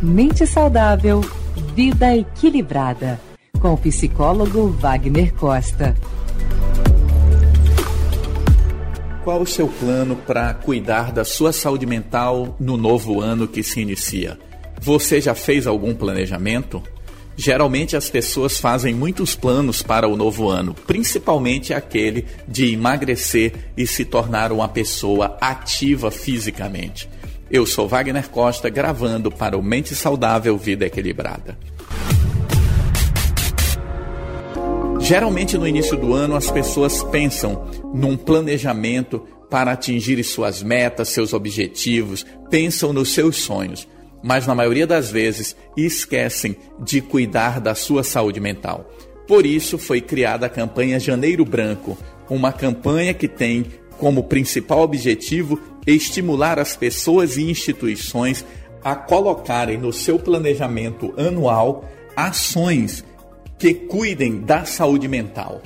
Mente saudável, vida equilibrada. Com o psicólogo Wagner Costa. Qual o seu plano para cuidar da sua saúde mental no novo ano que se inicia? Você já fez algum planejamento? Geralmente as pessoas fazem muitos planos para o novo ano, principalmente aquele de emagrecer e se tornar uma pessoa ativa fisicamente. Eu sou Wagner Costa, gravando para o Mente Saudável, Vida Equilibrada. Geralmente no início do ano as pessoas pensam num planejamento para atingir suas metas, seus objetivos, pensam nos seus sonhos, mas na maioria das vezes esquecem de cuidar da sua saúde mental. Por isso foi criada a campanha Janeiro Branco, uma campanha que tem como principal objetivo estimular as pessoas e instituições a colocarem no seu planejamento anual ações que cuidem da saúde mental.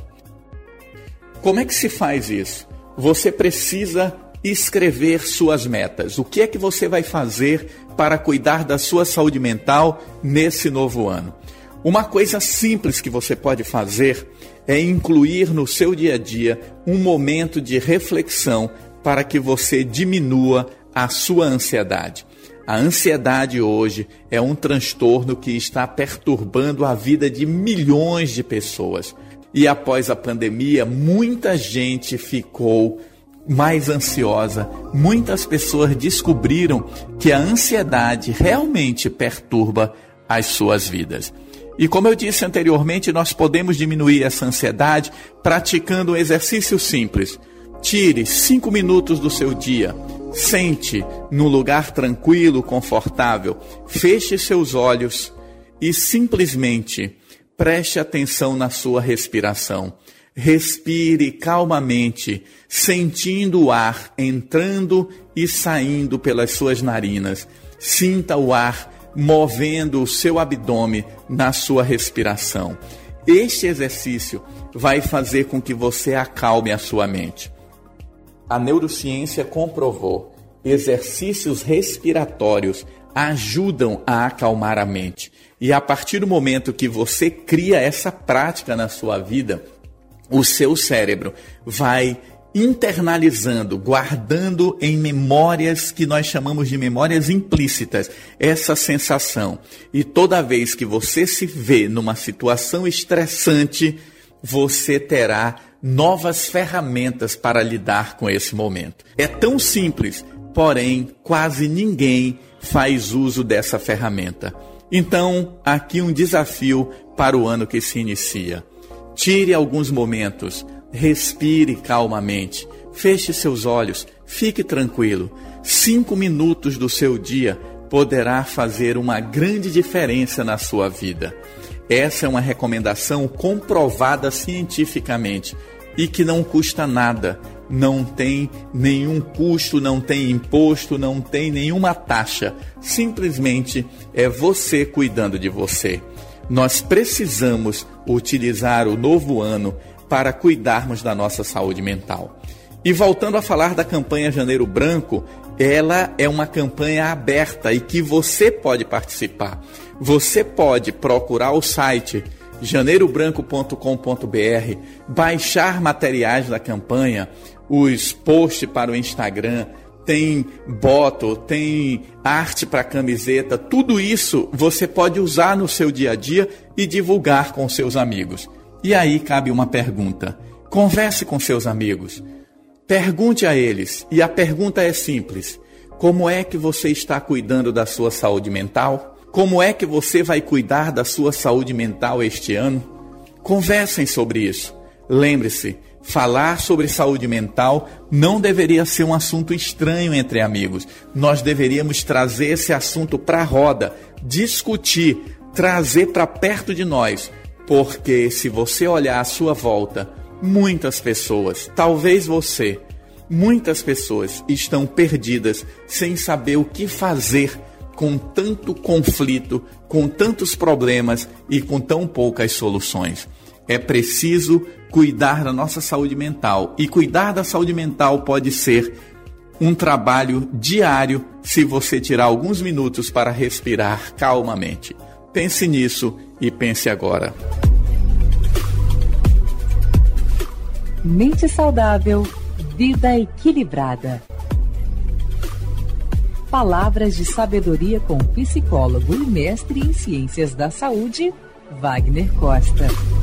Como é que se faz isso? Você precisa escrever suas metas. O que é que você vai fazer para cuidar da sua saúde mental nesse novo ano? Uma coisa simples que você pode fazer é incluir no seu dia a dia um momento de reflexão para que você diminua a sua ansiedade. A ansiedade hoje é um transtorno que está perturbando a vida de milhões de pessoas. E após a pandemia, muita gente ficou mais ansiosa. Muitas pessoas descobriram que a ansiedade realmente perturba as suas vidas. E como eu disse anteriormente, nós podemos diminuir essa ansiedade praticando um exercício simples. Tire 5 minutos do seu dia. Sente num lugar tranquilo, confortável. Feche seus olhos e simplesmente preste atenção na sua respiração. Respire calmamente, sentindo o ar entrando e saindo pelas suas narinas. Sinta o ar movendo o seu abdômen na sua respiração. Este exercício vai fazer com que você acalme a sua mente. A neurociência comprovou, exercícios respiratórios ajudam a acalmar a mente. E a partir do momento que você cria essa prática na sua vida, o seu cérebro vai internalizando, guardando em memórias que nós chamamos de memórias implícitas, essa sensação. E toda vez que você se vê numa situação estressante, você terá novas ferramentas para lidar com esse momento. É tão simples, porém quase ninguém faz uso dessa ferramenta. Então, aqui um desafio para o ano que se inicia. Tire alguns momentos, respire calmamente, feche seus olhos, fique tranquilo. 5 minutos do seu dia poderá fazer uma grande diferença na sua vida. Essa é uma recomendação comprovada cientificamente e que não custa nada, não tem nenhum custo, não tem imposto, não tem nenhuma taxa. Simplesmente é você cuidando de você. Nós precisamos utilizar o novo ano para cuidarmos da nossa saúde mental. E voltando a falar da campanha Janeiro Branco, ela é uma campanha aberta e que você pode participar. Você pode procurar o site janeirobranco.com.br, baixar materiais da campanha, os posts para o Instagram, tem boto, tem arte para camiseta, tudo isso você pode usar no seu dia a dia e divulgar com seus amigos. E aí cabe uma pergunta. Converse com seus amigos. Pergunte a eles, e a pergunta é simples. Como é que você está cuidando da sua saúde mental? Como é que você vai cuidar da sua saúde mental este ano? Conversem sobre isso. Lembre-se, falar sobre saúde mental não deveria ser um assunto estranho entre amigos. Nós deveríamos trazer esse assunto para a roda, discutir, trazer para perto de nós. Porque se você olhar à sua volta, muitas pessoas, talvez você, muitas pessoas estão perdidas sem saber o que fazer com tanto conflito, com tantos problemas e com tão poucas soluções. É preciso cuidar da nossa saúde mental. E cuidar da saúde mental pode ser um trabalho diário se você tirar alguns minutos para respirar calmamente. Pense nisso e pense agora. Mente saudável, vida equilibrada. Palavras de sabedoria com o psicólogo e mestre em ciências da saúde, Wagner Costa.